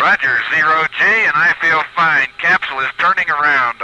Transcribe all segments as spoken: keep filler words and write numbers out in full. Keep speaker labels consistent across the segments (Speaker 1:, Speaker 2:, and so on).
Speaker 1: Roger, zero J, and I feel fine. Capsule is turning around.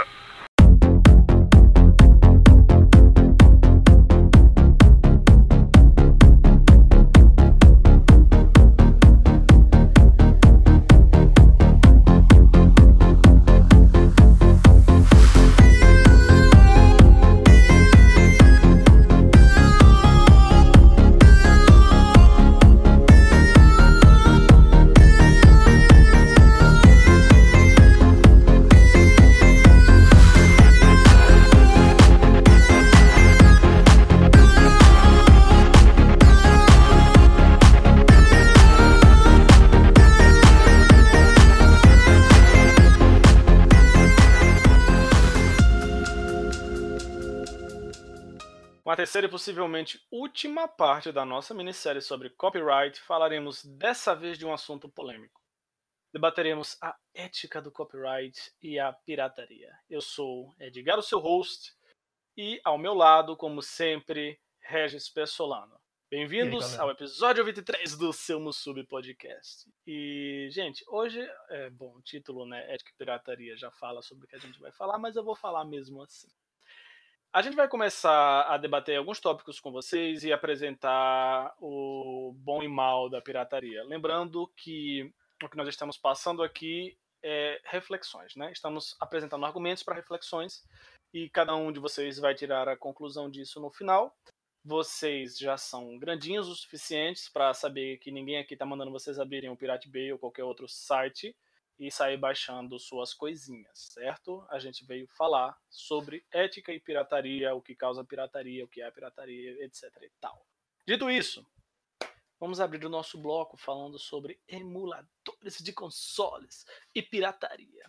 Speaker 2: Na terceira e possivelmente última parte da nossa minissérie sobre copyright, falaremos dessa vez de um assunto polêmico. Debateremos a ética do copyright e a pirataria. Eu sou Edgar, o seu host, e ao meu lado, como sempre, Regis Pessolano. Bem-vindos
Speaker 3: aí,
Speaker 2: ao episódio vinte e três do seu Musubi Podcast. E, gente, hoje, é, bom, o título, né, Ética e Pirataria já fala sobre o que a gente vai falar, mas eu vou falar mesmo assim. A gente vai começar a debater alguns tópicos com vocês e apresentar o bom e mal da pirataria. Lembrando que o que nós estamos passando aqui é reflexões, né? Estamos apresentando argumentos para reflexões e cada um de vocês vai tirar a conclusão disso no final. Vocês já são grandinhos o suficientes para saber que ninguém aqui está mandando vocês abrirem o Pirate Bay ou qualquer outro site e sair baixando suas coisinhas, certo? A gente veio falar sobre ética e pirataria, o que causa pirataria, o que é a pirataria, etc e tal. Dito isso, vamos abrir o nosso bloco falando sobre emuladores de consoles e pirataria.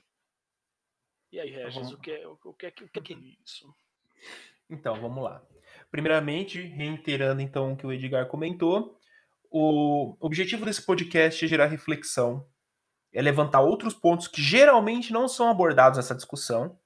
Speaker 2: E aí, Regis, o que é, o que é, o que é isso?
Speaker 3: Então, vamos lá. Primeiramente, reiterando então o que o Edgar comentou, o objetivo desse podcast é gerar reflexão, é levantar outros pontos que geralmente não são abordados nessa discussão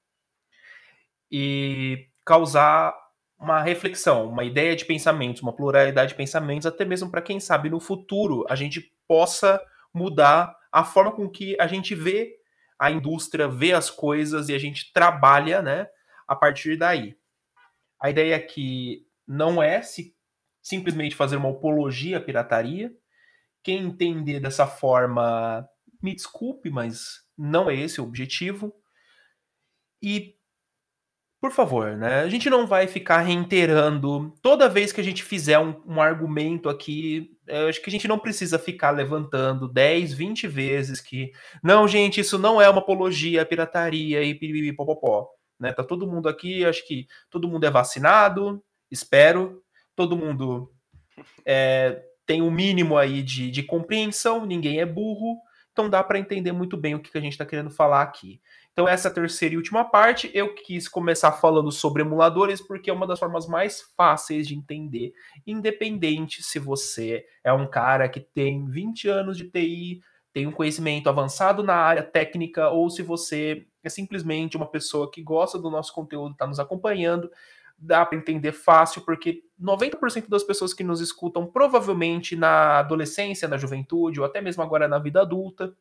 Speaker 3: e causar uma reflexão, uma ideia de pensamentos, uma pluralidade de pensamentos, até mesmo para quem sabe no futuro a gente possa mudar a forma com que a gente vê a indústria, vê as coisas e a gente trabalha, né, a partir daí. A ideia aqui não é se, simplesmente fazer uma apologia à pirataria. Quem entender dessa forma, me desculpe, mas não é esse o objetivo. E, por favor, né, a gente não vai ficar reiterando toda vez que a gente fizer um, um argumento aqui. Eu acho que a gente não precisa ficar levantando dez, vinte vezes que não, gente, isso não é uma apologia à pirataria e piripipopopó. Né? Tá todo mundo aqui, acho que todo mundo é vacinado, espero, todo mundo é, tem um mínimo aí de, de compreensão, ninguém é burro, então dá para entender muito bem o que, que a gente está querendo falar aqui. Então essa terceira e última parte, eu quis começar falando sobre emuladores, porque é uma das formas mais fáceis de entender, independente se você é um cara que tem vinte anos de T I, tem um conhecimento avançado na área técnica, ou se você é simplesmente uma pessoa que gosta do nosso conteúdo, está nos acompanhando, dá para entender fácil, porque noventa por cento das pessoas que nos escutam, provavelmente na adolescência, na juventude, ou até mesmo agora na vida adulta,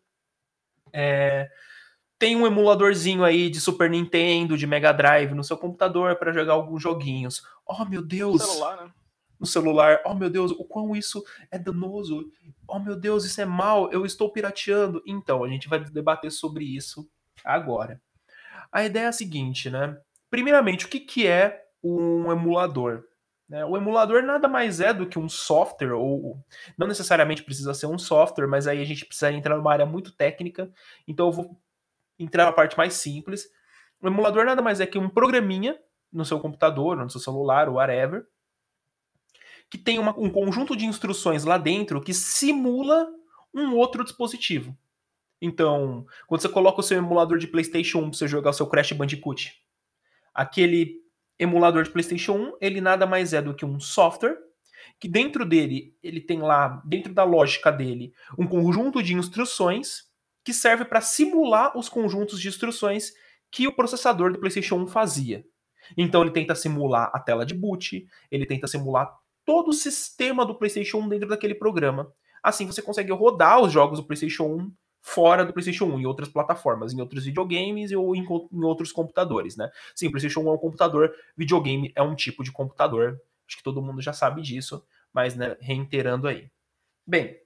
Speaker 3: é, tem um emuladorzinho aí de Super Nintendo, de Mega Drive no seu computador para jogar alguns joguinhos. Oh, meu Deus!
Speaker 2: No celular, né?
Speaker 3: No celular, oh meu Deus, o quão isso é danoso, oh meu Deus, isso é mal, eu estou pirateando. Então, a gente vai debater sobre isso agora. A ideia é a seguinte, né? Primeiramente, o que, que é um emulador? Né? O emulador nada mais é do que um software, ou não necessariamente precisa ser um software, mas aí a gente precisa entrar numa área muito técnica, então eu vou entrar na parte mais simples. O emulador nada mais é que um programinha no seu computador, no seu celular, ou whatever, que tem uma, um conjunto de instruções lá dentro que simula um outro dispositivo. Então, quando você coloca o seu emulador de PlayStation um para você jogar o seu Crash Bandicoot, aquele emulador de PlayStation um, ele nada mais é do que um software, que dentro dele, ele tem lá, dentro da lógica dele, um conjunto de instruções que serve para simular os conjuntos de instruções que o processador do PlayStation um fazia. Então, ele tenta simular a tela de boot, ele tenta simular todo o sistema do PlayStation um dentro daquele programa. Assim você consegue rodar os jogos do PlayStation um fora do PlayStation um, em outras plataformas, em outros videogames ou em, em outros computadores, né? Sim, o PlayStation um é um computador, videogame é um tipo de computador, acho que todo mundo já sabe disso, mas, né, reiterando aí. Bem,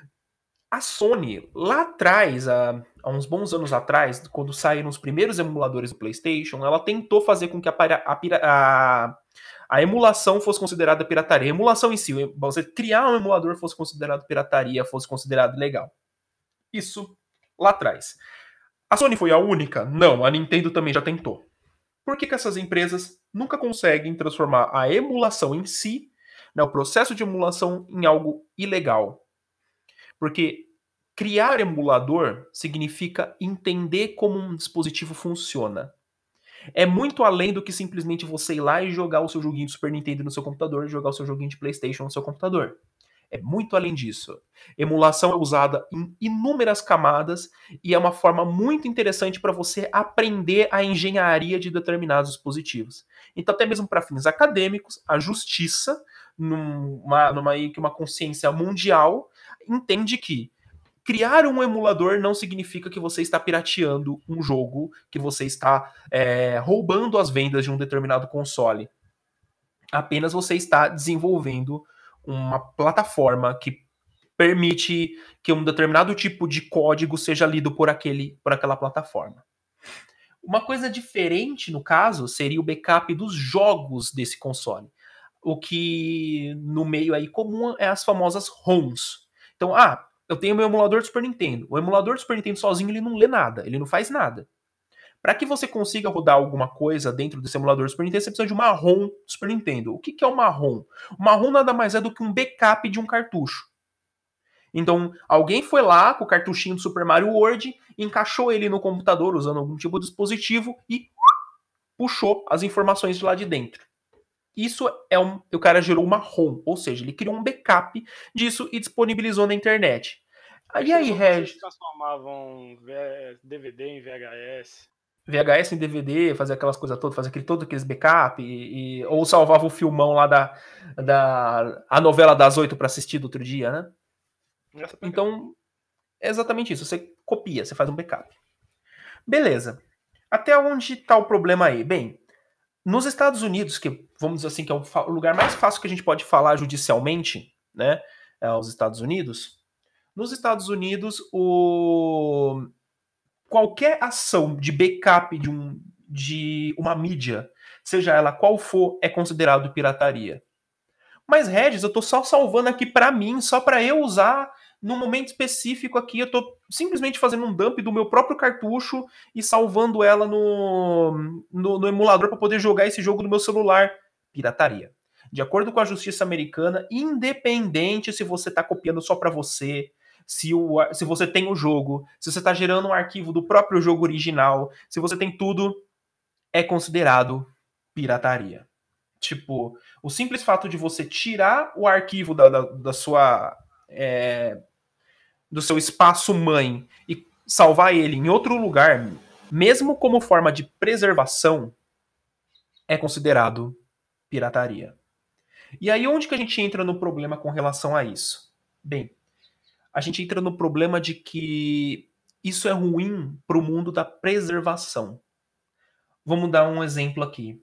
Speaker 3: a Sony, lá atrás, há, há uns bons anos atrás, quando saíram os primeiros emuladores do PlayStation, ela tentou fazer com que a, a, a, a emulação fosse considerada pirataria. A emulação em si, você criar um emulador fosse considerado pirataria, fosse considerado legal. Isso lá atrás. A Sony foi a única? Não, a Nintendo também já tentou. Por que que essas empresas nunca conseguem transformar a emulação em si, né, o processo de emulação, em algo ilegal? Porque criar emulador significa entender como um dispositivo funciona. É muito além do que simplesmente você ir lá e jogar o seu joguinho de Super Nintendo no seu computador, jogar o seu joguinho de PlayStation no seu computador. É muito além disso. Emulação é usada em inúmeras camadas e é uma forma muito interessante para você aprender a engenharia de determinados dispositivos. Então, até mesmo para fins acadêmicos, a justiça, numa, numa, uma consciência mundial, entende que criar um emulador não significa que você está pirateando um jogo, que você está é, roubando as vendas de um determinado console. Apenas você está desenvolvendo uma plataforma que permite que um determinado tipo de código seja lido por, aquele, por aquela plataforma. Uma coisa diferente, no caso, seria o backup dos jogos desse console. O que no meio aí comum é as famosas ROMs. Então, ah, eu tenho meu emulador do Super Nintendo. O emulador do Super Nintendo sozinho ele não lê nada, ele não faz nada. Para que você consiga rodar alguma coisa dentro desse emulador do Super Nintendo, você precisa de uma ROM do Super Nintendo. O que, que é uma ROM? Uma ROM nada mais é do que um backup de um cartucho. Então, alguém foi lá com o cartuchinho do Super Mario World, encaixou ele no computador usando algum tipo de dispositivo e puxou as informações de lá de dentro. Isso é um... O cara gerou uma ROM, ou seja, ele criou um backup disso e disponibilizou na internet. E aí, Regis?
Speaker 2: Vocês transformavam D V D em V H S.
Speaker 3: V H S em D V D, fazer aquelas coisas todas, fazer aquele, todo aqueles backup, e, e, ou salvava o filmão lá da, da a novela das oito para assistir do outro dia, né? Então, é exatamente isso. Você copia, você faz um backup. Beleza. Até onde está o problema aí? Bem, nos Estados Unidos, que vamos dizer assim, que é o lugar mais fácil que a gente pode falar judicialmente, né? É os Estados Unidos. Nos Estados Unidos, o... qualquer ação de backup de, um, de uma mídia, seja ela qual for, é considerado pirataria. Mas, Regis, eu tô só salvando aqui para mim, só para eu usar num momento específico aqui. Eu tô simplesmente fazendo um dump do meu próprio cartucho e salvando ela no, no, no emulador para poder jogar esse jogo no meu celular. Pirataria. De acordo com a justiça americana, independente se você tá copiando só para você, Se, o, se você tem o jogo, se você está gerando um arquivo do próprio jogo original, se você tem tudo, é considerado pirataria. Tipo, o simples fato de você tirar o arquivo da, da, da sua, é, do seu espaço mãe e salvar ele em outro lugar, mesmo como forma de preservação, é considerado pirataria. E aí onde que a gente entra no problema com relação a isso? Bem, a gente entra no problema de que isso é ruim para o mundo da preservação. Vamos dar um exemplo aqui.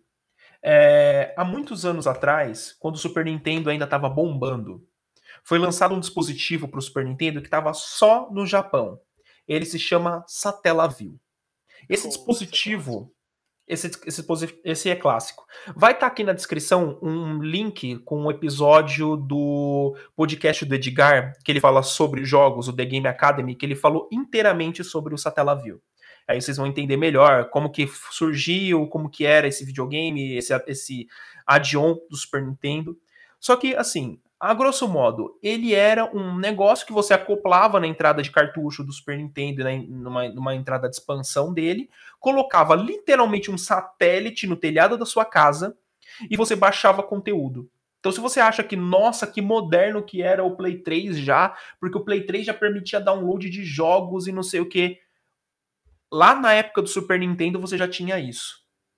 Speaker 3: É, há muitos anos atrás, quando o Super Nintendo ainda estava bombando, foi lançado um dispositivo para o Super Nintendo que estava só no Japão. Ele se chama Satellaview. Esse dispositivo... Esse, esse, esse é clássico. Vai estar tá aqui na descrição um link com um episódio do podcast do Edgar, que ele fala sobre jogos, o The Game Academy, que ele falou inteiramente sobre o Satellaview. Aí vocês vão entender melhor como que surgiu, como que era esse videogame, esse, esse add-on do Super Nintendo. Só que, assim, a grosso modo, ele era um negócio que você acoplava na entrada de cartucho do Super Nintendo, né, numa, numa entrada de expansão dele, colocava literalmente um satélite no telhado da sua casa e você baixava conteúdo. Então, se você acha que, nossa, que moderno que era o Play três já, porque o Play três já permitia download de jogos e não sei o que, lá na época do Super Nintendo você já tinha isso.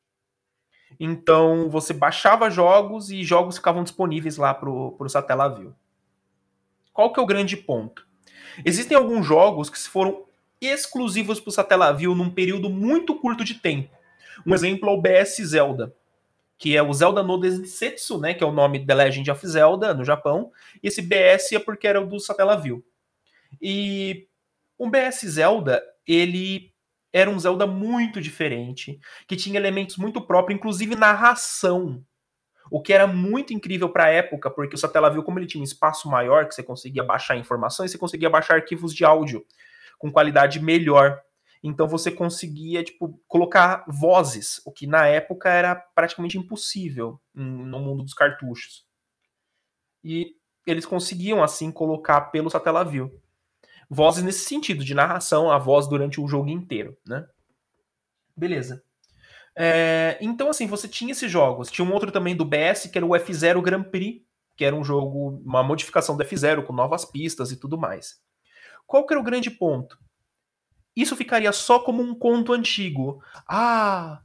Speaker 3: Então, você baixava jogos e jogos ficavam disponíveis lá pro, pro Satellaview. Qual que é o grande ponto? Existem alguns jogos que foram exclusivos para o Satellaview num período muito curto de tempo. Um exemplo é o B S Zelda, que é o Zelda no Densetsu, né, que é o nome The Legend of Zelda no Japão, e esse B S é porque era o do Satellaview. E o B S Zelda, ele era um Zelda muito diferente, que tinha elementos muito próprios, inclusive narração. O que era muito incrível para a época, porque o Satellaview, como ele tinha um espaço maior, que você conseguia baixar informações, você conseguia baixar arquivos de áudio com qualidade melhor. Então você conseguia, tipo, colocar vozes, o que na época era praticamente impossível no mundo dos cartuchos. E eles conseguiam, assim, colocar pelo Satellaview vozes nesse sentido, de narração, a voz durante o jogo inteiro, né? Beleza. É, então, assim, você tinha esses jogos. Tinha um outro também do B S, que era o F zero Grand Prix, que era um jogo, uma modificação do F zero, com novas pistas e tudo mais. Qual que era o grande ponto? Isso ficaria só como um conto antigo. Ah,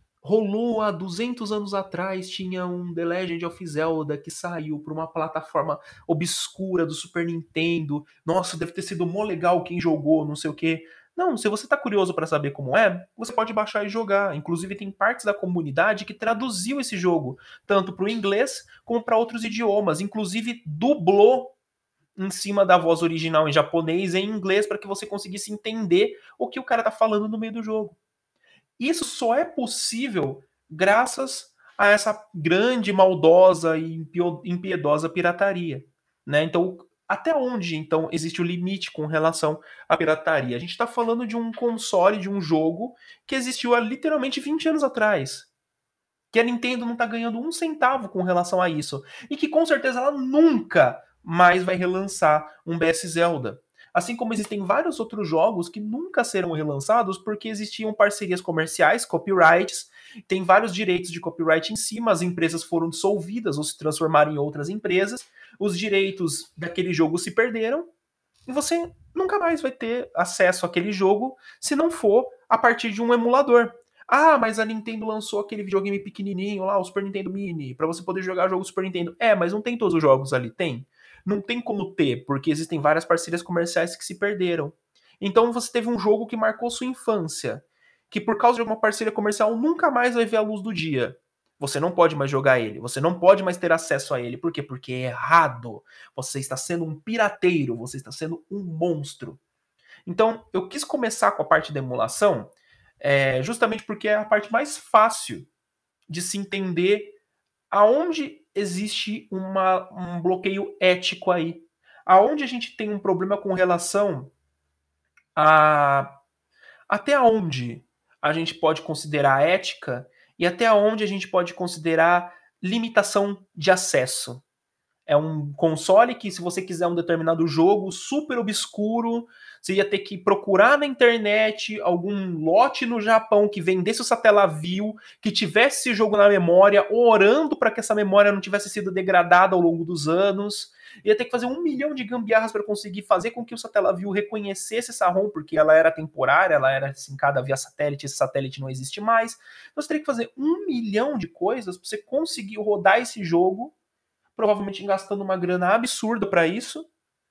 Speaker 3: rolou há duzentos anos atrás, tinha um The Legend of Zelda que saiu para uma plataforma obscura do Super Nintendo. Nossa, deve ter sido mó legal quem jogou, não sei o quê. Não, se você tá curioso para saber como é, você pode baixar e jogar. Inclusive tem partes da comunidade que traduziu esse jogo, tanto para o inglês como para outros idiomas. Inclusive dublou em cima da voz original em japonês e em inglês para que você conseguisse entender o que o cara tá falando no meio do jogo. Isso só é possível graças a essa grande, maldosa e impiedosa pirataria, né? Então, até onde, então, existe o limite com relação à pirataria? A gente está falando de um console, de um jogo que existiu há literalmente vinte anos atrás. Que a Nintendo não está ganhando um centavo com relação a isso. E que, com certeza, ela nunca mais vai relançar um B S Zelda. Assim como existem vários outros jogos que nunca serão relançados porque existiam parcerias comerciais, copyrights, tem vários direitos de copyright em cima, as empresas foram dissolvidas ou se transformaram em outras empresas, os direitos daquele jogo se perderam e você nunca mais vai ter acesso àquele jogo se não for a partir de um emulador. Ah, mas a Nintendo lançou aquele videogame pequenininho lá, o Super Nintendo Mini, para você poder jogar jogo Super Nintendo. É, mas não tem todos os jogos ali, tem? Não tem como ter, porque existem várias parcerias comerciais que se perderam. Então você teve um jogo que marcou sua infância, que por causa de alguma parceria comercial nunca mais vai ver a luz do dia. Você não pode mais jogar ele, você não pode mais ter acesso a ele. Por quê? Porque é errado. Você está sendo um pirateiro, você está sendo um monstro. Então, eu quis começar com a parte da emulação, é, justamente porque é a parte mais fácil de se entender aonde existe uma, um bloqueio ético aí. Aonde a gente tem um problema com relação a até onde a gente pode considerar ética e até onde a gente pode considerar limitação de acesso. É um console que, se você quiser um determinado jogo super obscuro, você ia ter que procurar na internet algum lote no Japão que vendesse o Satellaview, que tivesse esse jogo na memória, orando para que essa memória não tivesse sido degradada ao longo dos anos. Ia ter que fazer um milhão de gambiarras para conseguir fazer com que o Satellaview reconhecesse essa ROM, porque ela era temporária, ela era sincada via satélite, esse satélite não existe mais. Então você teria que fazer um milhão de coisas para você conseguir rodar esse jogo, provavelmente gastando uma grana absurda para isso,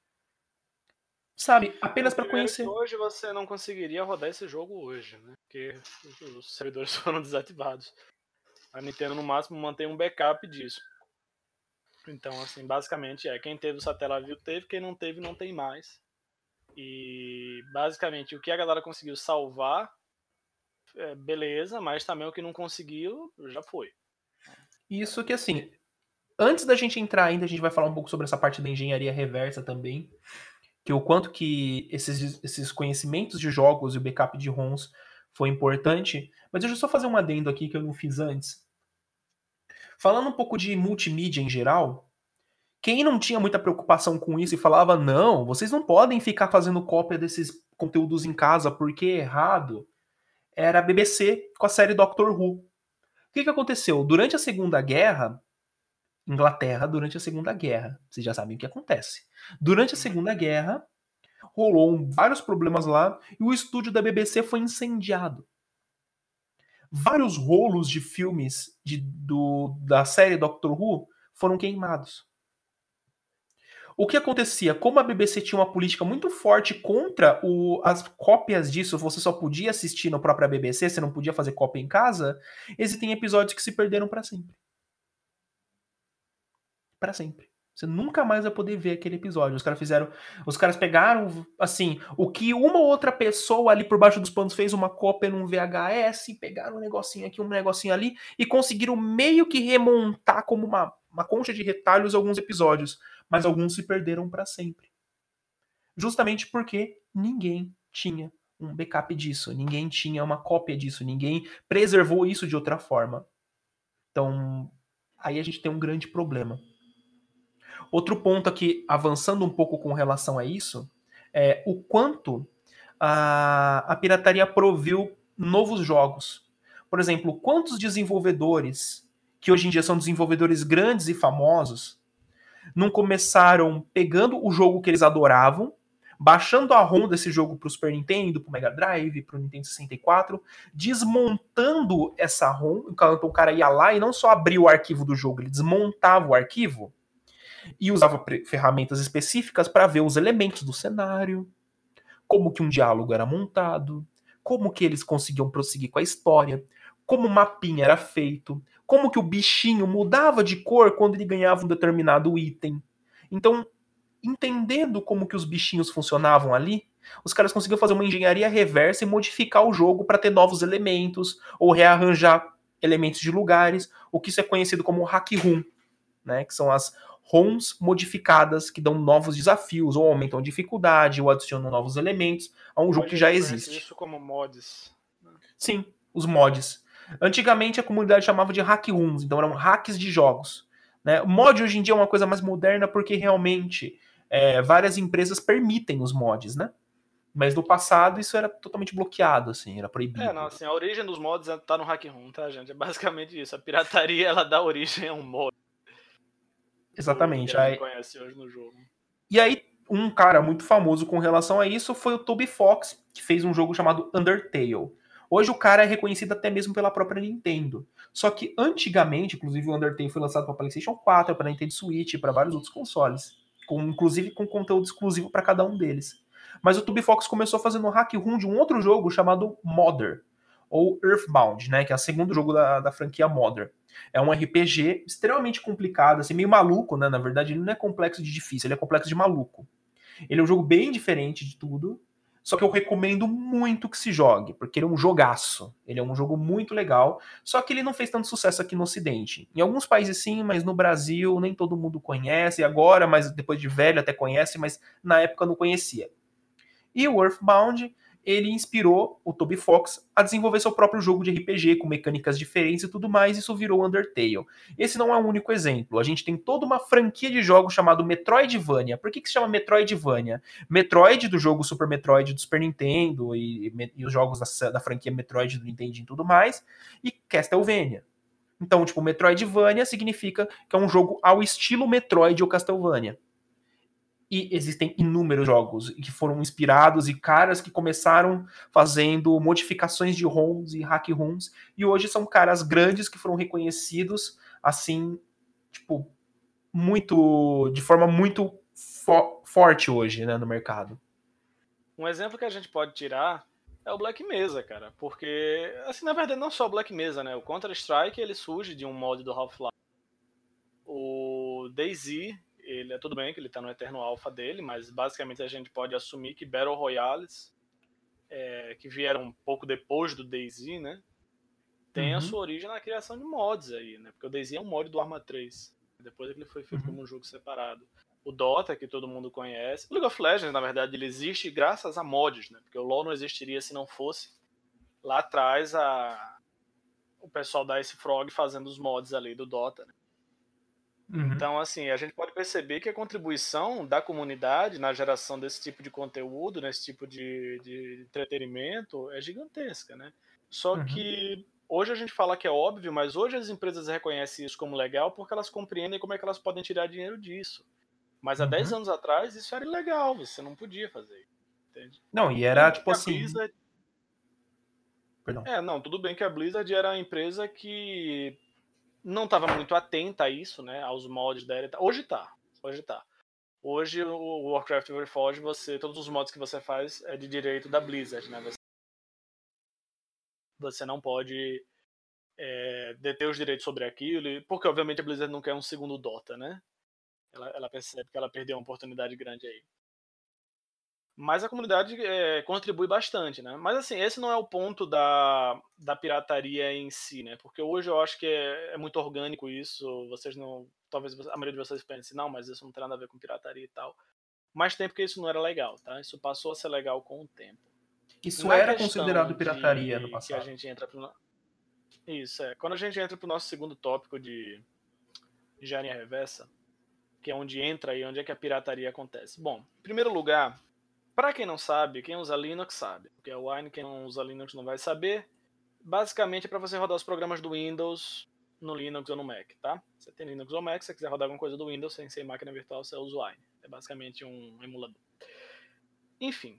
Speaker 3: sabe? Apenas para conhecer.
Speaker 2: Hoje você não conseguiria rodar esse jogo hoje, né? Porque os servidores foram desativados. A Nintendo no máximo mantém um backup disso. Então, assim, basicamente é quem teve o Satellaview teve, quem não teve não tem mais. E basicamente o que a galera conseguiu salvar, é, beleza, mas também o que não conseguiu já foi.
Speaker 3: Isso que assim, antes da gente entrar ainda, a gente vai falar um pouco sobre essa parte da engenharia reversa também, que o quanto que esses, esses conhecimentos de jogos e o backup de ROMs foi importante. Mas deixa eu só fazer um adendo aqui que eu não fiz antes. Falando um pouco de multimídia em geral, quem não tinha muita preocupação com isso e falava, não, vocês não podem ficar fazendo cópia desses conteúdos em casa porque é errado, era a B B C com a série Doctor Who. O que, que aconteceu? Durante a Segunda Guerra, Inglaterra, durante a Segunda Guerra, vocês já sabem o que acontece. Durante a Segunda Guerra, rolou vários problemas lá e o estúdio da B B C foi incendiado. Vários rolos de filmes de, do, da série Doctor Who foram queimados. O que acontecia? Como a B B C tinha uma política muito forte contra o, as cópias disso, você só podia assistir na própria B B C, você não podia fazer cópia em casa, existem episódios que se perderam para sempre. Para sempre. Você nunca mais vai poder ver aquele episódio. Os caras fizeram. Os caras pegaram, assim, o que uma ou outra pessoa ali por baixo dos panos fez uma cópia num V H S, pegaram um negocinho aqui, um negocinho ali, e conseguiram meio que remontar como uma, uma concha de retalhos alguns episódios. Mas alguns se perderam para sempre. Justamente porque ninguém tinha um backup disso, ninguém tinha uma cópia disso, ninguém preservou isso de outra forma. Então, aí a gente tem um grande problema. Outro ponto aqui, avançando um pouco com relação a isso, é o quanto a, a pirataria proviu novos jogos. Por exemplo, quantos desenvolvedores, que hoje em dia são desenvolvedores grandes e famosos, não começaram pegando o jogo que eles adoravam, baixando a ROM desse jogo para o Super Nintendo, para o Mega Drive, para o Nintendo sessenta e quatro, desmontando essa ROM, então o cara ia lá e não só abria o arquivo do jogo, ele desmontava o arquivo, e usava ferramentas específicas para ver os elementos do cenário, como que um diálogo era montado, como que eles conseguiam prosseguir com a história, como o mapinha era feito, como que o bichinho mudava de cor quando ele ganhava um determinado item. Então, entendendo como que os bichinhos funcionavam ali, os caras conseguiam fazer uma engenharia reversa e modificar o jogo para ter novos elementos, ou rearranjar elementos de lugares, o que isso é conhecido como hack room, né, que são as ROMs modificadas que dão novos desafios, ou aumentam a dificuldade, ou adicionam novos elementos a um jogo que já existe.
Speaker 2: Isso como mods.
Speaker 3: Sim, os mods. Antigamente a comunidade chamava de hack rooms, então eram hacks de jogos. Né? O mod hoje em dia é uma coisa mais moderna porque realmente é, várias empresas permitem os mods, né? Mas no passado isso era totalmente bloqueado, assim, era proibido.
Speaker 2: É, não, assim, a origem dos mods tá no hack room, tá, gente? É basicamente isso. A pirataria, ela dá origem a um mod.
Speaker 3: Exatamente.
Speaker 2: Que a gente conhece hoje no jogo.
Speaker 3: E aí, um cara muito famoso com relação a isso foi o Toby Fox, que fez um jogo chamado Undertale. Hoje o cara é reconhecido até mesmo pela própria Nintendo. Só que antigamente, inclusive o Undertale foi lançado para PlayStation quatro, para Nintendo Switch e para vários outros consoles, com, inclusive com conteúdo exclusivo para cada um deles. Mas o Toby Fox começou fazendo um hack room de um outro jogo chamado Modder, ou Earthbound, né, que é o segundo jogo da, da franquia Modder. É um R P G extremamente complicado, assim, meio maluco, né? Na verdade, ele não é complexo de difícil, ele é complexo de maluco. Ele é um jogo bem diferente de tudo, só que eu recomendo muito que se jogue, porque ele é um jogaço. Ele é um jogo muito legal, só que ele não fez tanto sucesso aqui no Ocidente. Em alguns países sim, mas no Brasil nem todo mundo conhece, agora, mas depois de velho até conhece, mas na época não conhecia. E o Earthbound, ele inspirou o Toby Fox a desenvolver seu próprio jogo de R P G com mecânicas diferentes e tudo mais, e isso virou Undertale. Esse não é o único exemplo. A gente tem toda uma franquia de jogos chamado Metroidvania. Por que, que se chama Metroidvania? Metroid, do jogo Super Metroid do Super Nintendo e, e os jogos da, da franquia Metroid do Nintendo e tudo mais, e Castlevania. Então, tipo, Metroidvania significa que é um jogo ao estilo Metroid ou Castlevania. E existem inúmeros jogos que foram inspirados e caras que começaram fazendo modificações de ROMs e hack ROMs, e hoje são caras grandes que foram reconhecidos, assim, tipo, muito, de forma muito fo- forte hoje, né, no mercado.
Speaker 2: Um exemplo que a gente pode tirar é o Black Mesa, cara, porque, assim, na verdade não só o Black Mesa, né, o Counter-Strike, ele surge de um mod do Half-Life. O DayZ, ele é tudo bem que ele tá no Eterno Alpha dele, mas basicamente a gente pode assumir que Battle Royales, é, que vieram um pouco depois do DayZ, né, tem
Speaker 3: Uhum.
Speaker 2: a sua origem na criação de mods aí, né, porque o DayZ é um mod do Arma três, depois ele foi feito
Speaker 3: Uhum.
Speaker 2: como um jogo separado. O Dota, que todo mundo conhece, o League of Legends, na verdade, ele existe graças a mods, né, porque o LoL não existiria se não fosse lá atrás a... o pessoal da Ice Frog fazendo os mods ali do Dota, né.
Speaker 3: Uhum.
Speaker 2: Então, assim, a gente pode perceber que a contribuição da comunidade na geração desse tipo de conteúdo, nesse tipo de, de entretenimento, é gigantesca, né? Só
Speaker 3: Uhum.
Speaker 2: que hoje a gente fala que é óbvio, mas hoje as empresas reconhecem isso como legal porque elas compreendem como é que elas podem tirar dinheiro disso. Mas há
Speaker 3: Uhum.
Speaker 2: dez anos atrás isso era ilegal, você não podia fazer isso, entende?
Speaker 3: Não, e era
Speaker 2: Tudo
Speaker 3: tipo
Speaker 2: bem que a
Speaker 3: assim.
Speaker 2: Blizzard...
Speaker 3: Perdão.
Speaker 2: É, não, tudo bem que a Blizzard era uma empresa que não estava muito atenta a isso, né, aos moldes dela. Hoje tá, hoje tá. Hoje o Warcraft Reforged, você, todos os mods que você faz é de direito da Blizzard, né? Você, você não pode é, deter os direitos sobre aquilo, porque obviamente a Blizzard não quer um segundo Dota, né? Ela, ela percebe que ela perdeu uma oportunidade grande aí. Mas a comunidade é, contribui bastante, né? Mas assim, esse não é o ponto da, da pirataria em si, né? Porque hoje eu acho que é, é muito orgânico isso. Vocês não. Talvez a maioria de vocês pense, não, mas isso não tem nada a ver com pirataria e tal. Mas tem porque isso não era legal, tá? Isso passou a ser legal com o tempo.
Speaker 3: Isso
Speaker 2: Na
Speaker 3: era
Speaker 2: questão
Speaker 3: considerado pirataria
Speaker 2: de
Speaker 3: no
Speaker 2: que a
Speaker 3: passado.
Speaker 2: gente entra pro... Isso, é. Quando a gente entra pro nosso segundo tópico de engenharia reversa, que é onde entra e onde é que a pirataria acontece. Bom, em primeiro lugar, para quem não sabe, quem usa Linux sabe, porque é o Wine, quem não usa Linux não vai saber. Basicamente é para você rodar os programas do Windows no Linux ou no Mac, tá? Você tem Linux ou Mac, se você quiser rodar alguma coisa do Windows sem ser máquina virtual, você usa o Wine. É basicamente um emulador. Enfim,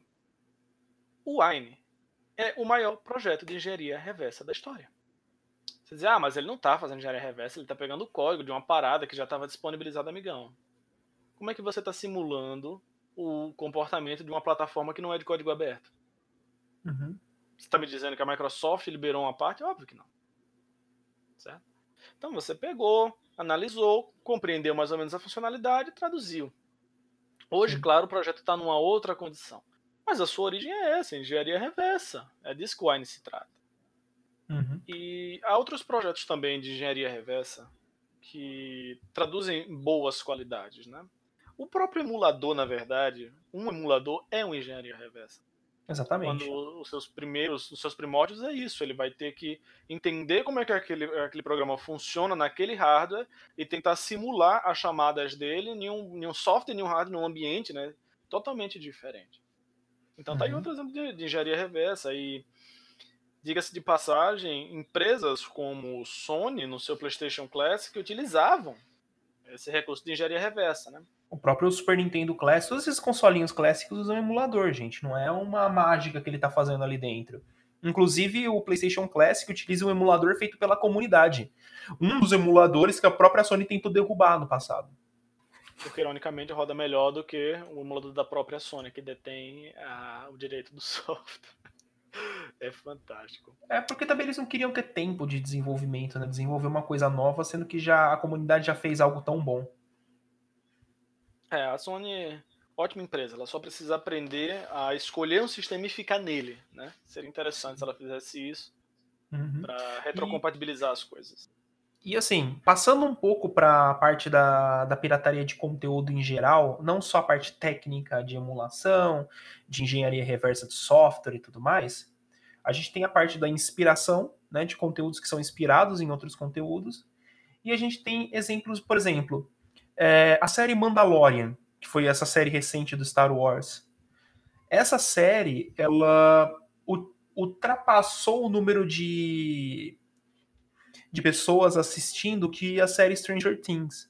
Speaker 2: o Wine é o maior projeto de engenharia reversa da história. Você diz, ah, mas ele não está fazendo engenharia reversa, ele está pegando o código de uma parada que já estava disponibilizada, amigão. Como é que você está simulando o comportamento de uma plataforma que não é de código aberto?
Speaker 3: Uhum.
Speaker 2: Você está me dizendo que a Microsoft liberou uma parte? Óbvio que não. Certo? Então você pegou, analisou, compreendeu mais ou menos a funcionalidade e traduziu. Hoje,
Speaker 3: Sim.
Speaker 2: claro, o projeto está numa outra condição. Mas a sua origem é essa, engenharia reversa. É disso que o Wine se trata.
Speaker 3: Uhum.
Speaker 2: E há outros projetos também de engenharia reversa que traduzem boas qualidades, né? O próprio emulador, na verdade, um emulador é uma engenharia reversa.
Speaker 3: Exatamente.
Speaker 2: Quando os seus primeiros, os seus primórdios é isso, ele vai ter que entender como é que aquele, aquele programa funciona naquele hardware e tentar simular as chamadas dele em um, em um software, em um hardware, num ambiente, né, totalmente diferente. Então tá aí
Speaker 3: Uhum.
Speaker 2: outro exemplo de, de engenharia reversa. E diga-se de passagem, empresas como Sony, no seu PlayStation Classic, utilizavam esse recurso de engenharia reversa, né?
Speaker 3: O próprio Super Nintendo Classic, todos esses consolinhos clássicos usam emulador, gente. Não é uma mágica que ele tá fazendo ali dentro. Inclusive, o PlayStation Classic utiliza um emulador feito pela comunidade. Um dos emuladores que a própria Sony tentou derrubar no passado.
Speaker 2: Porque, ironicamente, roda melhor do que o emulador da própria Sony, que detém a, o direito do software. É fantástico.
Speaker 3: É porque também eles não queriam ter tempo de desenvolvimento, né? Desenvolver uma coisa nova, sendo que já a comunidade já fez algo tão bom.
Speaker 2: É, a Sony, ótima empresa, ela só precisa aprender a escolher um sistema e ficar nele, né? Seria interessante se ela fizesse isso
Speaker 3: Uhum.
Speaker 2: para retrocompatibilizar as coisas.
Speaker 3: E assim, passando um pouco para a parte da, da pirataria de conteúdo em geral, não só a parte técnica de emulação, de engenharia reversa de software e tudo mais, a gente tem a parte da inspiração, né, de conteúdos que são inspirados em outros conteúdos, e a gente tem exemplos, por exemplo, é, a série Mandalorian, que foi essa série recente do Star Wars. Essa série, ela ultrapassou o número de de pessoas assistindo que a série Stranger Things.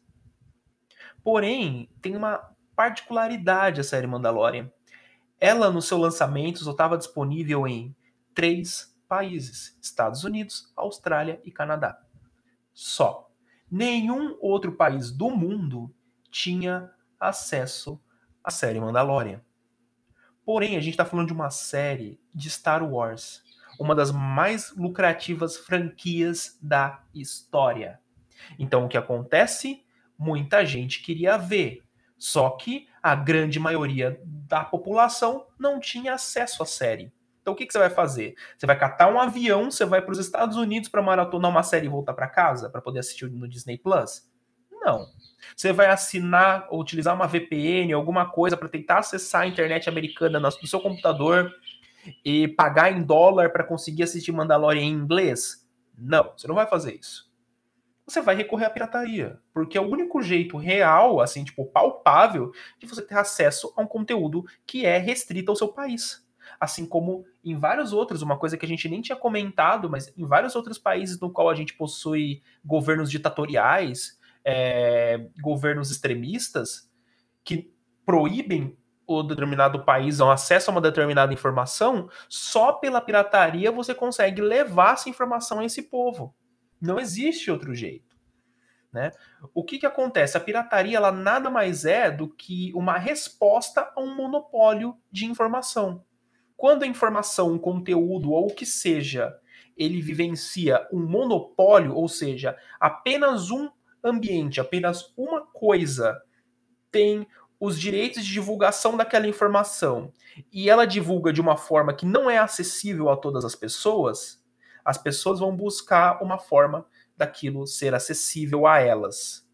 Speaker 3: Porém, tem uma particularidade a série Mandalorian. Ela, no seu lançamento, só estava disponível em três países: Estados Unidos, Austrália e Canadá. Só. Nenhum outro país do mundo tinha acesso à série Mandalorian. Porém, a gente está falando de uma série de Star Wars, uma das mais lucrativas franquias da história. Então, o que acontece? Muita gente queria ver, só que a grande maioria da população não tinha acesso à série. Então, o que, que você vai fazer? Você vai catar um avião, você vai para os Estados Unidos para maratonar uma série e voltar para casa para poder assistir no Disney Plus? Não. Você vai assinar ou utilizar uma V P N, alguma coisa para tentar acessar a internet americana no seu computador e pagar em dólar para conseguir assistir Mandalorian em inglês? Não, você não vai fazer isso. Você vai recorrer à pirataria, porque é o único jeito real, assim, tipo, palpável, de você ter acesso a um conteúdo que é restrito ao seu país. Assim como em vários outros, uma coisa que a gente nem tinha comentado, mas em vários outros países no qual a gente possui governos ditatoriais, é, governos extremistas, que proíbem o determinado país o acesso a uma determinada informação, só pela pirataria você consegue levar essa informação a esse povo. Não existe outro jeito. né? O que que acontece? A pirataria, ela nada mais é do que uma resposta a um monopólio de informação. Quando a informação, um conteúdo ou o que seja, ele vivencia um monopólio, ou seja, apenas um ambiente, apenas uma coisa tem os direitos de divulgação daquela informação e ela divulga de uma forma que não é acessível a todas as pessoas, as pessoas vão buscar uma forma daquilo ser acessível a elas.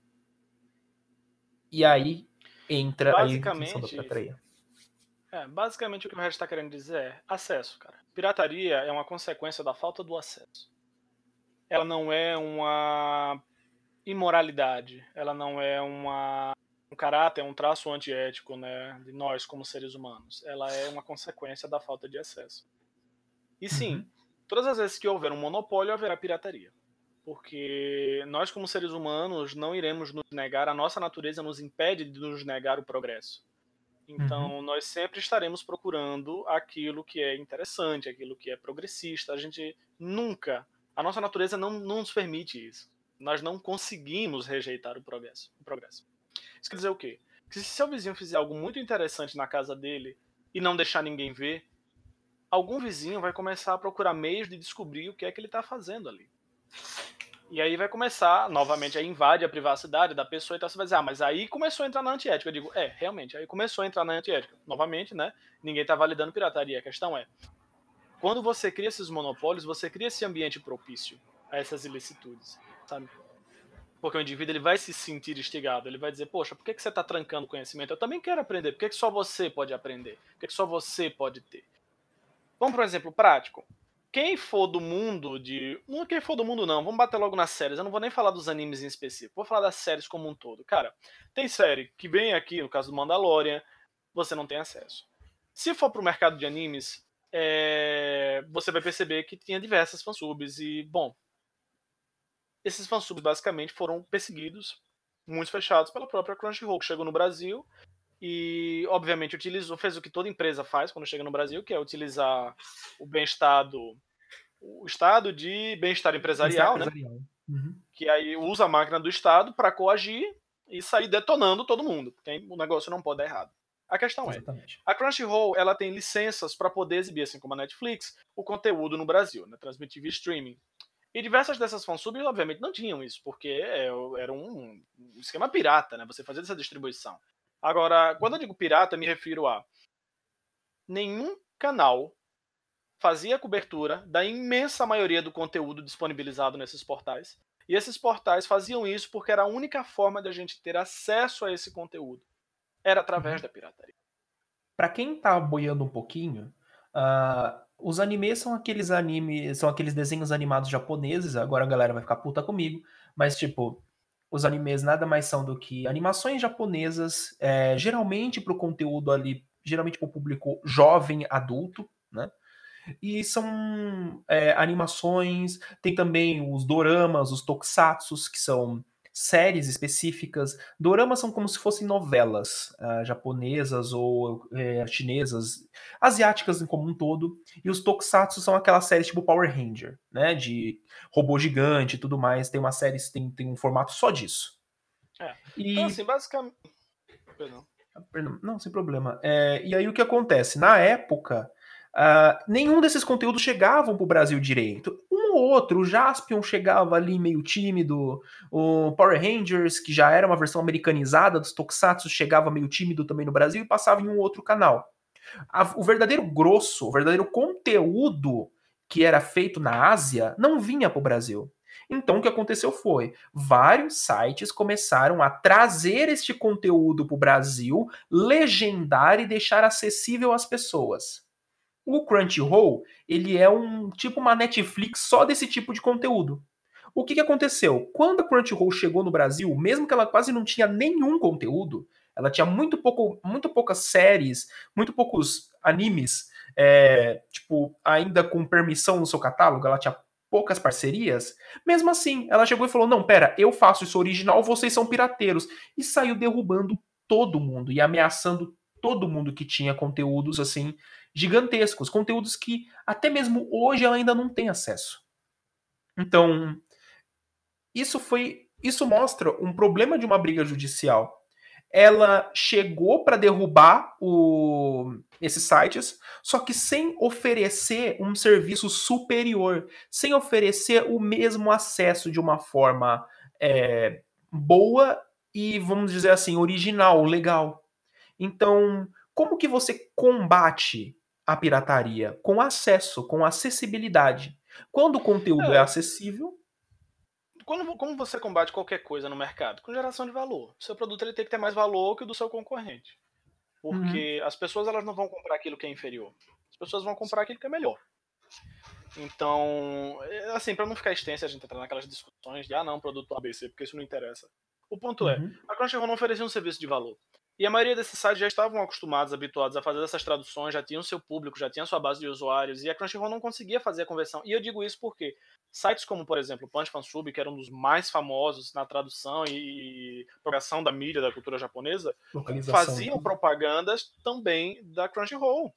Speaker 3: E aí entra a definição da pirataria.
Speaker 2: É, basicamente o que o resto está querendo dizer é acesso, cara. Pirataria é uma consequência da falta do acesso. Ela não é uma imoralidade, ela não é uma, um caráter, um traço antiético, né, de nós como seres humanos. Ela é uma consequência da falta de acesso. E sim, uhum. todas as vezes que houver um monopólio, haverá pirataria. Porque nós como seres humanos não iremos nos negar, a nossa natureza nos impede de nos negar o progresso. Então, uhum. nós sempre estaremos procurando aquilo que é interessante, aquilo que é progressista. A gente nunca, a nossa natureza não, não nos permite isso. Nós não conseguimos rejeitar o progresso, o progresso. Isso quer dizer o quê? Que se seu vizinho fizer algo muito interessante na casa dele e não deixar ninguém ver, algum vizinho vai começar a procurar meios de descobrir o que é que ele está fazendo ali. E aí vai começar, novamente, a invadir a privacidade da pessoa, então você vai dizer, ah, mas aí começou a entrar na antiética. Eu digo, é, realmente, aí começou a entrar na antiética. Novamente, né, ninguém está validando pirataria. A questão é, quando você cria esses monopólios, você cria esse ambiente propício a essas ilicitudes, sabe? Porque o indivíduo ele vai se sentir instigado, ele vai dizer, poxa, por que, que você está trancando o conhecimento? Eu também quero aprender, por que, que só você pode aprender? Por que, que só você pode ter? Vamos para um exemplo prático. Quem for do mundo de... Não quem for do mundo não, vamos bater logo nas séries. Eu não vou nem falar dos animes em específico, vou falar das séries como um todo. Cara, tem série que vem aqui, no caso do Mandalorian, você não tem acesso. Se for pro mercado de animes, é... você vai perceber que tinha diversas fansubs e, bom, esses fansubs basicamente foram perseguidos, muitos fechados pela própria Crunchyroll, que chegou no Brasil e, obviamente, utilizou, fez o que toda empresa faz quando chega no Brasil, que é utilizar o bem-estar do, o estado de bem-estar empresarial, bem-estar empresarial. Né? Uhum. Que aí usa a máquina do Estado para coagir e sair detonando todo mundo, porque o negócio não pode dar errado. A questão Exatamente. é, a Crunchyroll ela tem licenças para poder exibir, assim como a Netflix, o conteúdo no Brasil, né? Transmitir via streaming. E diversas dessas fansubs, obviamente, não tinham isso, porque era um esquema pirata, né? Você fazia essa distribuição. Agora, quando eu digo pirata, me refiro a nenhum canal fazia a cobertura da imensa maioria do conteúdo disponibilizado nesses portais. E esses portais faziam isso porque era a única forma de a gente ter acesso a esse conteúdo. Era através uhum. da pirataria.
Speaker 3: Para quem tá boiando um pouquinho, uh, os animes são aqueles animes, são aqueles desenhos animados japoneses, agora a galera vai ficar puta comigo, mas tipo, os animes nada mais são do que animações japonesas, é, geralmente para o conteúdo ali, geralmente para o público jovem, adulto, né? E são é, animações, tem também os doramas, os tokusatsus, que são séries específicas. Doramas são como se fossem novelas uh, japonesas ou é, chinesas, asiáticas em como um todo. E os tokusatsu são aquelas séries tipo Power Ranger, né? De robô gigante e tudo mais. Tem uma série, tem, tem um formato só disso.
Speaker 2: É. E... Então, assim, basicamente...
Speaker 3: Perdão. Perdão. Não, sem problema. É, e aí o que acontece? Na época... Uh, nenhum desses conteúdos chegavam para o Brasil direito. Um ou outro, o Jaspion chegava ali meio tímido, o Power Rangers, que já era uma versão americanizada dos Tokusatsu, chegava meio tímido também no Brasil e passava em um outro canal. A, o verdadeiro grosso, o verdadeiro conteúdo que era feito na Ásia não vinha para o Brasil. Então o que aconteceu foi, vários sites começaram a trazer este conteúdo para o Brasil, legendar e deixar acessível às pessoas. O Crunchyroll, ele é um tipo uma Netflix só desse tipo de conteúdo. O que, que aconteceu? Quando a Crunchyroll chegou no Brasil, mesmo que ela quase não tinha nenhum conteúdo, ela tinha muito, pouco, muito poucas séries, muito poucos animes, é, tipo, ainda com permissão no seu catálogo, ela tinha poucas parcerias, mesmo assim, ela chegou e falou, não, pera, eu faço isso original, vocês são pirateiros, e saiu derrubando todo mundo, e ameaçando todo mundo que tinha conteúdos, assim, gigantescos, conteúdos que até mesmo hoje ela ainda não tem acesso. Então, isso foi isso mostra um problema de uma briga judicial. Ela chegou para derrubar o, esses sites, só que sem oferecer um serviço superior, sem oferecer o mesmo acesso de uma forma é, boa e, vamos dizer assim, original, legal. Então, como que você combate a pirataria? Com acesso, com acessibilidade. Quando o conteúdo é
Speaker 2: É,
Speaker 3: acessível,
Speaker 2: quando, como você combate qualquer coisa no mercado? Com geração de valor. O seu produto ele tem que ter mais valor que o do seu concorrente.
Speaker 3: uhum,
Speaker 2: Porque as pessoas elas não vão comprar aquilo que é inferior. As pessoas vão comprar aquilo que é melhor. Então, é, assim, para não ficar extensa a gente entrar naquelas discussões de ah não, produto A B C, porque isso não interessa. O ponto é,
Speaker 3: uhum.
Speaker 2: a Crunchyroll não oferecia um serviço de valor. E a maioria desses sites já estavam acostumados, habituados a fazer essas traduções, já tinham seu público, já tinham sua base de usuários, e a Crunchyroll não conseguia fazer a conversão. E eu digo isso porque sites como, por exemplo, o Punch Fansub, que era um dos mais famosos na tradução e propagação da mídia da cultura japonesa,
Speaker 3: Localização e
Speaker 2: faziam
Speaker 3: tudo.
Speaker 2: propagandas também da Crunchyroll.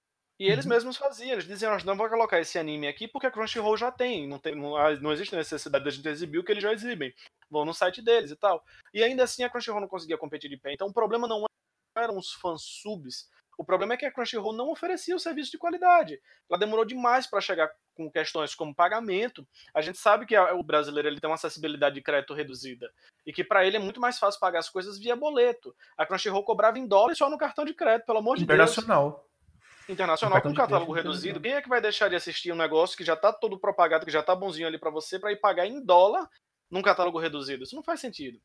Speaker 2: E eles
Speaker 3: Uhum.
Speaker 2: mesmos faziam, eles diziam, nós não vamos colocar esse anime aqui porque a Crunchyroll já tem, não, tem, não, ah, não existe necessidade da gente exibir o que eles já exibem. Vão no site deles e tal. E ainda assim a Crunchyroll não conseguia competir de pé. Então o problema não eram os fansubs, o problema é que a Crunchyroll não oferecia o serviço de qualidade. Ela demorou demais para chegar com questões como pagamento. A gente sabe que a, o brasileiro ele tem uma acessibilidade de crédito reduzida e que para ele é muito mais fácil pagar as coisas via boleto. A Crunchyroll cobrava em dólar e só no cartão de crédito, pelo amor de Deus.
Speaker 3: Internacional. No
Speaker 2: Internacional
Speaker 3: cartão
Speaker 2: com
Speaker 3: de crédito
Speaker 2: catálogo reduzido,
Speaker 3: internacional.
Speaker 2: quem é que vai deixar de assistir um negócio que já tá todo propagado, que já tá bonzinho ali para você, para ir pagar em dólar num catálogo reduzido? Isso não faz sentido.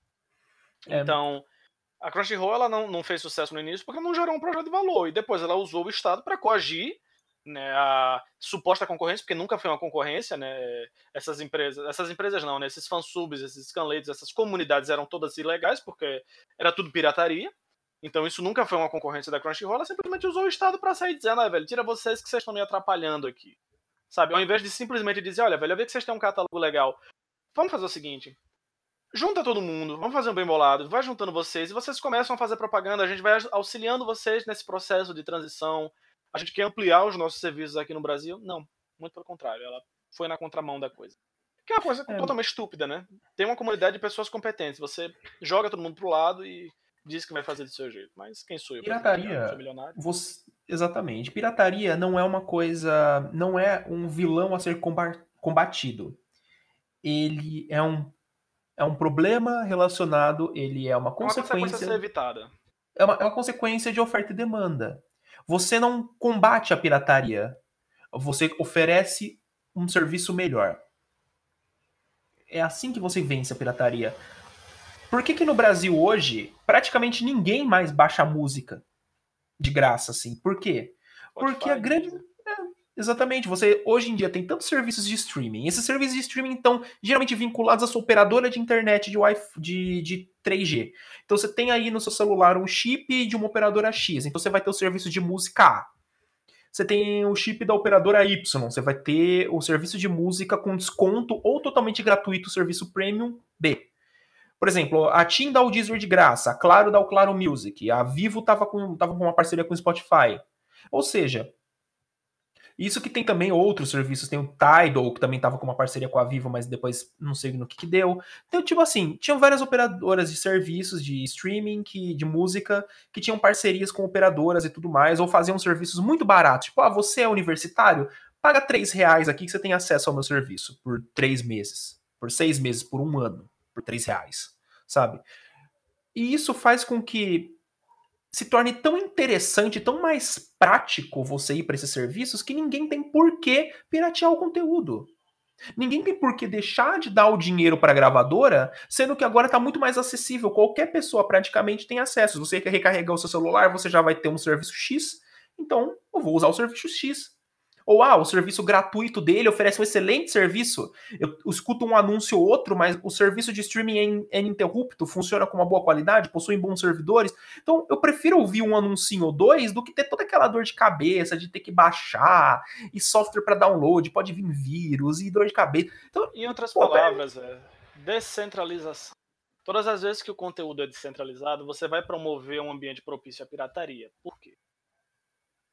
Speaker 3: É,
Speaker 2: Então, a Crunchyroll ela não, não fez sucesso no início porque não gerou um projeto de valor. E depois ela usou o Estado para coagir, né, a suposta concorrência, porque nunca foi uma concorrência, né? Essas empresas, essas empresas não, né? Esses fansubs, esses scanlates, essas comunidades eram todas ilegais porque era tudo pirataria. Então isso nunca foi uma concorrência da Crunchyroll, ela simplesmente usou o Estado para sair dizendo, ah, velho, tira vocês que vocês estão me atrapalhando aqui. Sabe? Ao invés de simplesmente dizer, olha, velho, eu vi que vocês têm um catálogo legal. Vamos fazer o seguinte, junta todo mundo, vamos fazer um bem bolado, vai juntando vocês, e vocês começam a fazer propaganda, a gente vai auxiliando vocês nesse processo de transição, a gente quer ampliar os nossos serviços aqui no Brasil. Não, muito pelo contrário, ela foi na contramão da coisa. Que é uma coisa
Speaker 3: é,
Speaker 2: totalmente estúpida, né? Tem uma comunidade de pessoas competentes, você joga todo mundo pro lado e diz que vai fazer do seu jeito. Mas quem sou eu pra criticar? Não sou
Speaker 3: pirataria,
Speaker 2: milionário.
Speaker 3: você, exatamente. Pirataria não é uma coisa, não é um vilão a ser comba- combatido. Ele é um, é um problema relacionado, ele é uma
Speaker 2: É uma consequência a ser
Speaker 3: consequência,
Speaker 2: evitada.
Speaker 3: é uma, é uma consequência de oferta e demanda. Você não combate a pirataria, você oferece um serviço melhor. É assim que você vence a pirataria. Por que que no Brasil hoje praticamente ninguém mais baixa música de graça assim? Por quê? Porque a
Speaker 2: Spotify,
Speaker 3: grande
Speaker 2: Deezer.
Speaker 3: exatamente, você hoje em dia tem tantos serviços de streaming. Esses serviços de streaming estão geralmente vinculados à sua operadora de internet de, Wi-Fi, de, de três G. Então você tem aí no seu celular um chip de uma operadora X. Então você vai ter o serviço de música A. Você tem o chip da operadora Y. Você vai ter o serviço de música com desconto ou totalmente gratuito, o serviço premium B. Por exemplo, a TIM dá o Deezer de graça, a Claro dá o Claro Music, a Vivo tava com, tava com uma parceria com o Spotify. Ou seja, isso que tem também outros serviços, tem o Tidal, que também tava com uma parceria com a Vivo, mas depois não sei no que que deu. Então, tipo assim, tinham várias operadoras de serviços de streaming, que, de música, que tinham parcerias com operadoras e tudo mais, ou faziam serviços muito baratos. Tipo, ah, você é universitário? Paga três reais aqui que você tem acesso ao meu serviço por três meses, por seis meses, por um ano, por três reais, sabe? E isso faz com que se torne tão interessante, tão mais prático você ir para esses serviços que ninguém tem por que piratear o conteúdo. Ninguém tem por que deixar de dar o dinheiro para a gravadora, sendo que agora está muito mais acessível. Qualquer pessoa praticamente tem acesso. Se você quer recarregar o seu celular, você já vai ter um serviço X. Então, eu vou usar o serviço X. Ou, ah, o serviço gratuito dele oferece um excelente serviço. Eu escuto um anúncio ou outro, mas o serviço de streaming é ininterrupto, funciona com uma boa qualidade, possui bons servidores. Então, eu prefiro ouvir um anúncio ou dois do que ter toda aquela dor de cabeça de ter que baixar, e software para download, pode vir vírus e dor de cabeça. Então,
Speaker 2: Em outras
Speaker 3: pô, pera-
Speaker 2: palavras, é descentralização. Todas as vezes que o conteúdo é descentralizado, você vai promover um ambiente propício à pirataria. Por quê?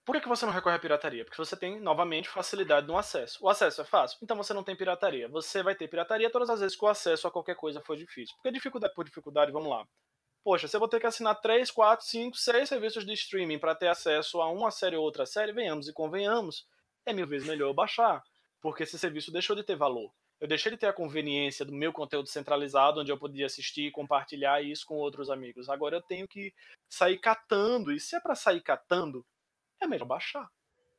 Speaker 2: Por que, que você não recorre à pirataria? Porque você tem, novamente, facilidade no acesso. O acesso é fácil, então você não tem pirataria. Você vai ter pirataria todas as vezes que o acesso a qualquer coisa for difícil. Porque dificuldade por dificuldade, vamos lá. Poxa, se eu vou ter que assinar três, quatro, cinco, seis serviços de streaming para ter acesso a uma série ou outra série, venhamos e convenhamos, é mil vezes melhor eu baixar. Porque esse serviço deixou de ter valor. Eu deixei de ter a conveniência do meu conteúdo centralizado, onde eu podia assistir e compartilhar isso com outros amigos. Agora eu tenho que sair catando, e se é para sair catando, é melhor baixar.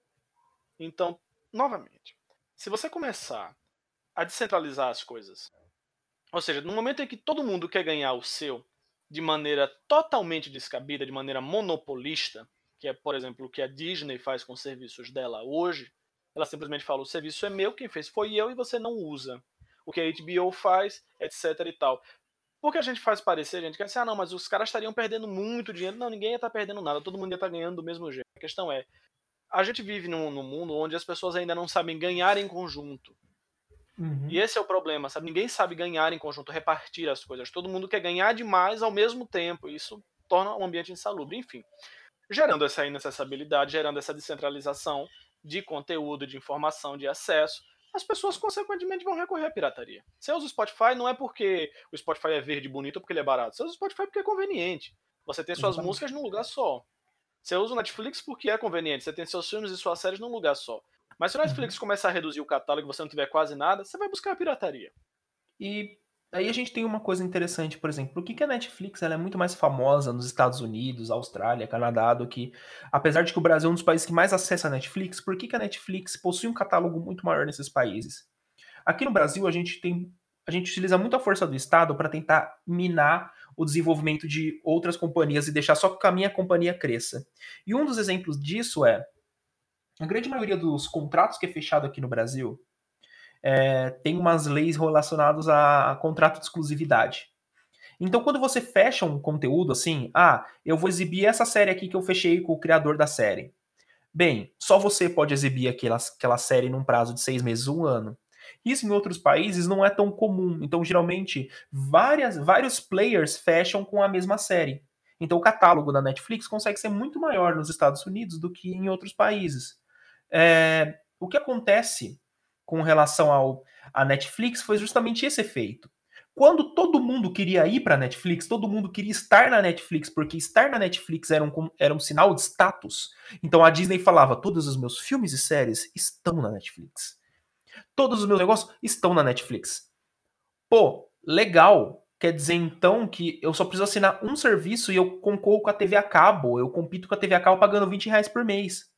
Speaker 2: Então, novamente, se você começar a descentralizar as coisas, ou seja, no momento em que todo mundo quer ganhar o seu de maneira totalmente descabida, de maneira monopolista, que é, por exemplo, o que a Disney faz com os serviços dela hoje, ela simplesmente fala, o serviço é meu, quem fez foi eu e você não usa. O que a H B O faz, etc e tal. Porque a gente faz parecer, a gente quer dizer, ah não, mas os caras estariam perdendo muito dinheiro. Não, ninguém ia estar perdendo nada, todo mundo ia estar ganhando do mesmo jeito. A questão é, a gente vive num, num mundo onde as pessoas ainda não sabem ganhar em conjunto. Uhum. E esse é o problema, sabe? Ninguém sabe ganhar em conjunto, repartir as coisas. Todo mundo quer ganhar demais ao mesmo tempo. Isso torna um ambiente insalubre. Enfim, gerando essa inacessibilidade, gerando essa descentralização de conteúdo, de informação, de acesso, as pessoas consequentemente vão recorrer à pirataria. Você usa o Spotify não é porque o Spotify é verde e bonito ou porque ele é barato. Você usa o Spotify porque é conveniente. Você tem suas Exatamente. músicas num lugar só. Você usa o Netflix porque é conveniente. Você tem seus filmes e suas séries num lugar só. Mas se o Netflix uhum. começar a reduzir o catálogo e você não tiver quase nada, você vai buscar a pirataria.
Speaker 3: E aí a gente tem uma coisa interessante, por exemplo, por que, que a Netflix ela é muito mais famosa nos Estados Unidos, Austrália, Canadá, do que, apesar de que o Brasil é um dos países que mais acessa a Netflix, por que, que a Netflix possui um catálogo muito maior nesses países? Aqui no Brasil a gente tem, a gente utiliza muito a força do Estado para tentar minar o desenvolvimento de outras companhias e deixar só que a minha companhia cresça. E um dos exemplos disso é, a grande maioria dos contratos que é fechado aqui no Brasil, É, tem umas leis relacionadas a, a contrato de exclusividade. Então, quando você fecha um conteúdo assim, ah, eu vou exibir essa série aqui que eu fechei com o criador da série. Bem, só você pode exibir aquela, aquela série num prazo de seis meses, um ano. Isso em outros países não é tão comum. Então, geralmente, várias, vários players fecham com a mesma série. Então, o catálogo da Netflix consegue ser muito maior nos Estados Unidos do que em outros países. É, o que acontece com relação ao, à Netflix foi justamente esse efeito. Quando todo mundo queria ir para a Netflix, todo mundo queria estar na Netflix, porque estar na Netflix era um, era um sinal de status. Então a Disney falava, todos os meus filmes e séries estão na Netflix. Todos os meus negócios estão na Netflix. Pô, legal. Quer dizer então que eu só preciso assinar um serviço e eu concorro com a T V a cabo. Eu compito com a T V a cabo pagando vinte reais por mês.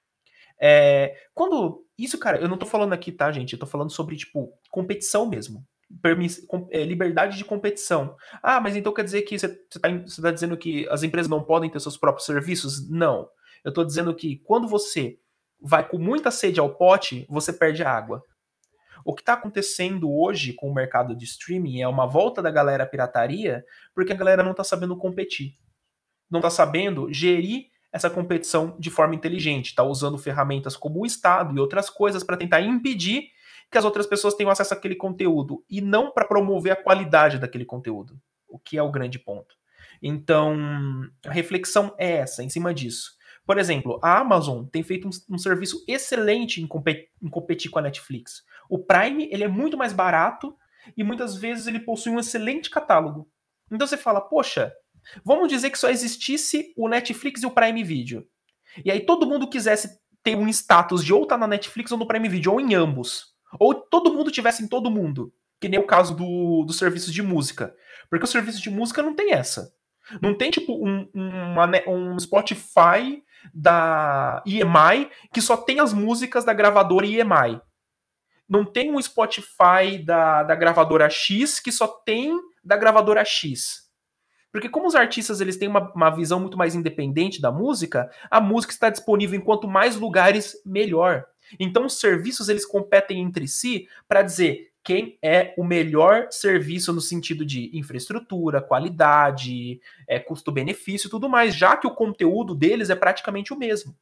Speaker 3: É, quando... Isso, cara, eu não tô falando aqui, tá, gente? Eu tô falando sobre, tipo, competição mesmo. Permiss, com, é, liberdade de competição. Ah, mas então quer dizer que você tá, você tá dizendo que as empresas não podem ter seus próprios serviços? Não. Eu tô dizendo que quando você vai com muita sede ao pote, você perde a água. O que tá acontecendo hoje com o mercado de streaming é uma volta da galera à pirataria, porque a galera não tá sabendo competir. Não tá sabendo gerir essa competição de forma inteligente, está usando ferramentas como o Estado e outras coisas para tentar impedir que as outras pessoas tenham acesso àquele conteúdo, e não para promover a qualidade daquele conteúdo, o que é o grande ponto. Então, a reflexão é essa, em cima disso. Por exemplo, a Amazon tem feito um, um serviço excelente em, compet- em competir com a Netflix. O Prime, ele é muito mais barato e muitas vezes ele possui um excelente catálogo. Então você fala, poxa, vamos dizer que só existisse o Netflix e o Prime Video. E aí todo mundo quisesse ter um status de ou estar tá na Netflix ou no Prime Video, ou em ambos. Ou todo mundo tivesse em todo mundo. Que nem o caso do, do serviço de música. Porque o serviço de música não tem essa. Não tem, tipo, um, uma, um Spotify da E M I que só tem as músicas da gravadora E M I. Não tem um Spotify da, da gravadora X que só tem da gravadora X. Porque como os artistas eles têm uma, uma visão muito mais independente da música, a música está disponível em quanto mais lugares, melhor. Então os serviços eles competem entre si para dizer quem é o melhor serviço no sentido de infraestrutura, qualidade, é, custo-benefício e tudo mais, já que o conteúdo deles é praticamente o mesmo.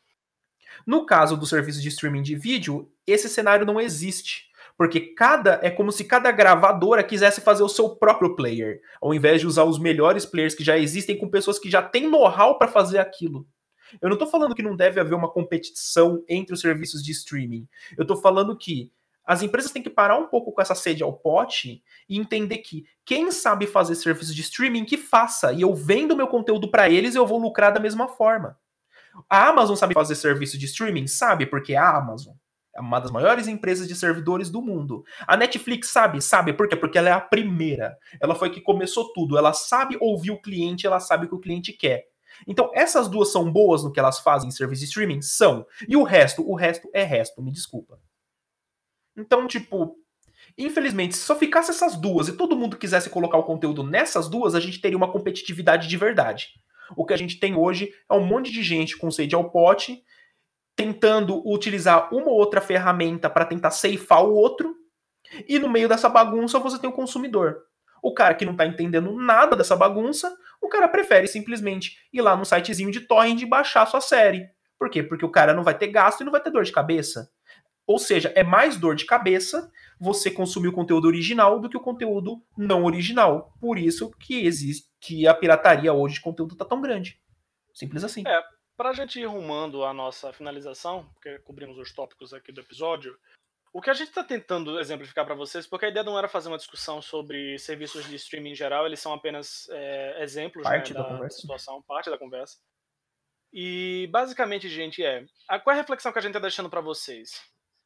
Speaker 3: No caso do serviço de streaming de vídeo, esse cenário não existe. Porque cada é como se cada gravadora quisesse fazer o seu próprio player, ao invés de usar os melhores players que já existem com pessoas que já têm know-how para fazer aquilo. Eu não tô falando que não deve haver uma competição entre os serviços de streaming. Eu tô falando que as empresas têm que parar um pouco com essa sede ao pote e entender que quem sabe fazer serviços de streaming, que faça. E eu vendo meu conteúdo para eles, eu vou lucrar da mesma forma. A Amazon sabe fazer serviço de streaming? Sabe, porque a Amazon é uma das maiores empresas de servidores do mundo. A Netflix sabe? Sabe. Por quê? Porque ela é a primeira. Ela foi que começou tudo. Ela sabe ouvir o cliente, ela sabe o que o cliente quer. Então, essas duas são boas no que elas fazem em serviço de streaming? São. E o resto? O resto é resto, me desculpa. Então, tipo, infelizmente, se só ficasse essas duas e todo mundo quisesse colocar o conteúdo nessas duas, a gente teria uma competitividade de verdade. O que a gente tem hoje é um monte de gente com sede ao pote, tentando utilizar uma ou outra ferramenta para tentar ceifar o outro, e no meio dessa bagunça você tem o consumidor. O cara que não tá entendendo nada dessa bagunça, o cara prefere simplesmente ir lá no sitezinho de torrent e baixar a sua série. Por quê? Porque o cara não vai ter gasto e não vai ter dor de cabeça. Ou seja, é mais dor de cabeça você consumir o conteúdo original do que o conteúdo não original. Por isso que existe que a pirataria hoje de conteúdo tá tão grande. Simples assim.
Speaker 2: É, pra gente ir rumando a nossa finalização, porque cobrimos os tópicos aqui do episódio, o que a gente está tentando exemplificar para vocês, porque a ideia não era fazer uma discussão sobre serviços de streaming em geral, eles são apenas é, exemplos,
Speaker 3: parte
Speaker 2: né,
Speaker 3: da,
Speaker 2: da
Speaker 3: conversa.
Speaker 2: situação, parte da conversa. E basicamente, gente, é a, qual é a reflexão que a gente está deixando para vocês?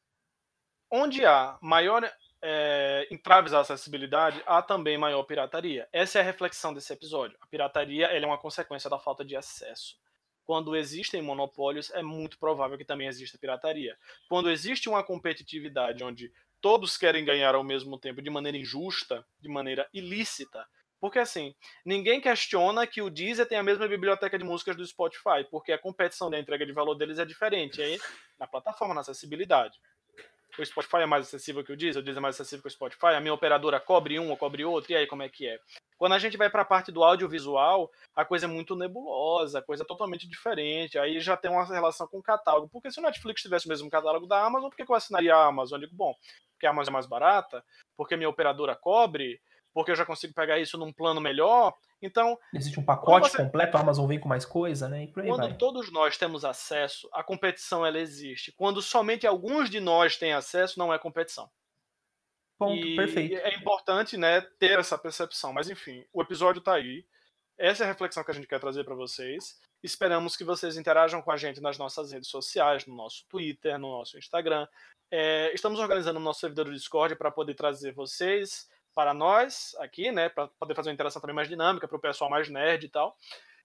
Speaker 2: Onde há maior é, entraves à acessibilidade, há também maior pirataria. Essa é a reflexão desse episódio. A pirataria ela é uma consequência da falta de acesso. Quando existem monopólios, é muito provável que também exista pirataria. Quando existe uma competitividade onde todos querem ganhar ao mesmo tempo de maneira injusta, de maneira ilícita, porque assim, ninguém questiona que o Deezer tem a mesma biblioteca de músicas do Spotify, porque a competição da entrega de valor deles é diferente aí na plataforma, na acessibilidade. O Spotify é mais acessível que o Deezer, o Deezer é mais acessível que o Spotify, a minha operadora cobre um ou cobre outro, e aí como é que é? Quando a gente vai para a parte do audiovisual, a coisa é muito nebulosa, a coisa é totalmente diferente, aí já tem uma relação com o catálogo. Porque se o Netflix tivesse o mesmo catálogo da Amazon, por que eu assinaria a Amazon? Eu digo, bom, porque a Amazon é mais barata, porque minha operadora cobre, porque eu já consigo pegar isso num plano melhor. Então,
Speaker 3: existe um pacote
Speaker 2: você...
Speaker 3: completo, a Amazon vem com mais coisa, né? E por aí
Speaker 2: quando
Speaker 3: vai.
Speaker 2: todos nós temos acesso, a competição ela existe. Quando somente alguns de nós têm acesso, não é competição.
Speaker 3: Ponto,
Speaker 2: E
Speaker 3: perfeito.
Speaker 2: é importante, né, ter essa percepção. Mas enfim, o episódio tá aí. Essa é a reflexão que a gente quer trazer para vocês. Esperamos que vocês interajam com a gente nas nossas redes sociais, no nosso Twitter, no nosso Instagram. É, estamos organizando o nosso servidor do Discord para poder trazer vocês para nós aqui, né, para poder fazer uma interação também mais dinâmica para o pessoal mais nerd e tal.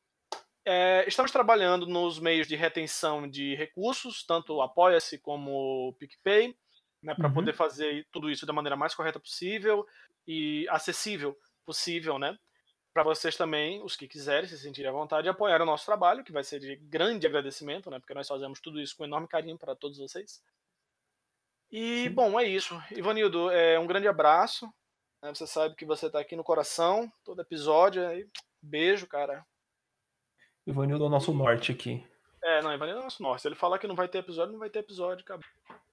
Speaker 2: É, estamos trabalhando nos meios de retenção de recursos, tanto o Apoia-se como o PicPay, né, para
Speaker 3: Uhum.
Speaker 2: poder fazer tudo isso da maneira mais correta possível e acessível possível, né? Para vocês também, os que quiserem se sentirem à vontade, apoiar o nosso trabalho, que vai ser de grande agradecimento, né? Porque nós fazemos tudo isso com enorme carinho para todos vocês. E,
Speaker 3: Sim.
Speaker 2: bom, é isso. Ivanildo, é um grande abraço. Né? Você sabe que você está aqui no coração, todo episódio. Aí, beijo, cara.
Speaker 3: Ivanildo é o nosso norte aqui.
Speaker 2: É, não, Ivanildo é o nosso norte. Se ele falar que não vai ter episódio, não vai ter episódio, acabou.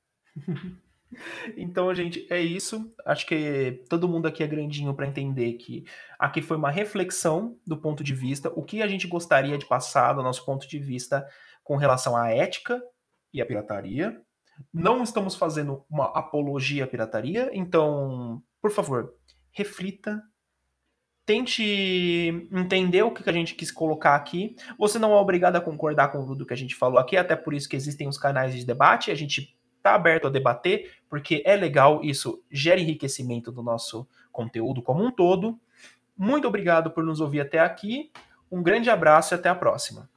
Speaker 3: Então, gente, é isso. Acho que todo mundo aqui é grandinho para entender que aqui foi uma reflexão do ponto de vista, o que a gente gostaria de passar do nosso ponto de vista com relação à ética e à pirataria. Não estamos fazendo uma apologia à pirataria, então, por favor, reflita. Tente entender o que a gente quis colocar aqui. Você não é obrigado a concordar com tudo que a gente falou aqui, até por isso que existem os canais de debate. A gente está aberto a debater, porque é legal, isso gera enriquecimento do nosso conteúdo como um todo. Muito obrigado por nos ouvir até aqui. Um grande abraço e até a próxima.